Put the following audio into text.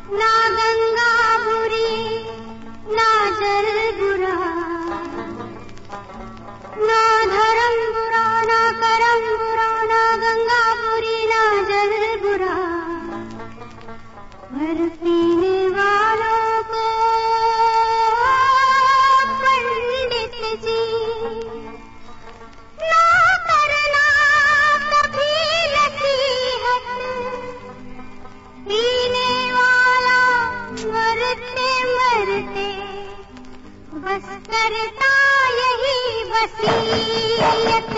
ना गंगा बुरी ना जल बुरा, ना धर्म बुरा ना कर्म बुरा, ना गंगा बुरी ना जल बुरा। भर पीने वालों को पंडित जी ना करना कभी नसीहत, पीने वाला मरते मरते बस करता यही वसीयत।